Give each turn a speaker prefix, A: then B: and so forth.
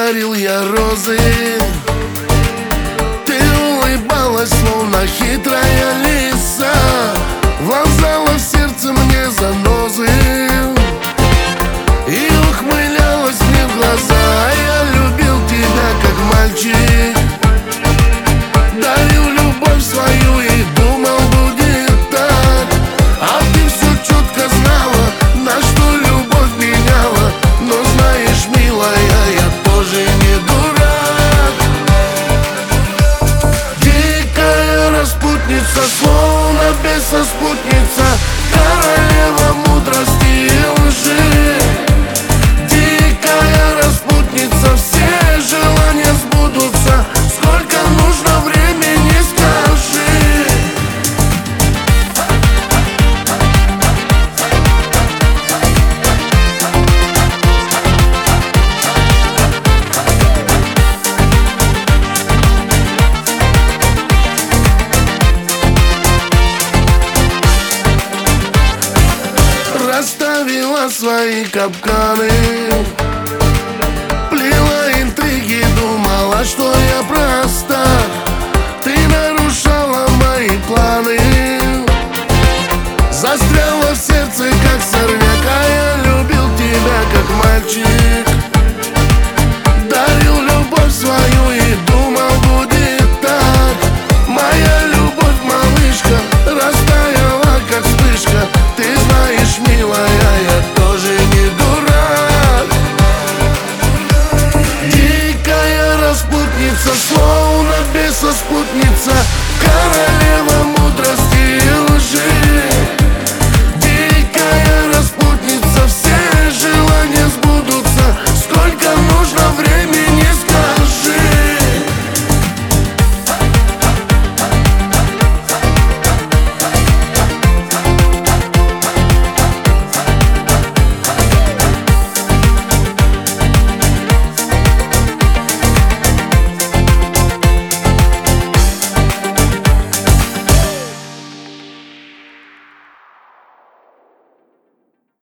A: дарил я розы, ты улыбалась, словно хитрая лиса, вонзала в сердце мне занозы и ухмылялась мне в глаза. Я любил тебя как мальчик, дарил любовь свою и думал, будет так. А ты все четко знала, на что любовь меняла. Но знаешь, милая, я тоже не дурак. Дикая распутница, словно бесоспутница, королева мудрости и лжи. Дикая распутница, все желания сбудутся. Сколько нужно времени, скажи. Расставила свои капканы, плела интриги, думала, что я проста. Ты нарушала мои планы, застряла в сердце, как сорняк. А я любил тебя как мальчик,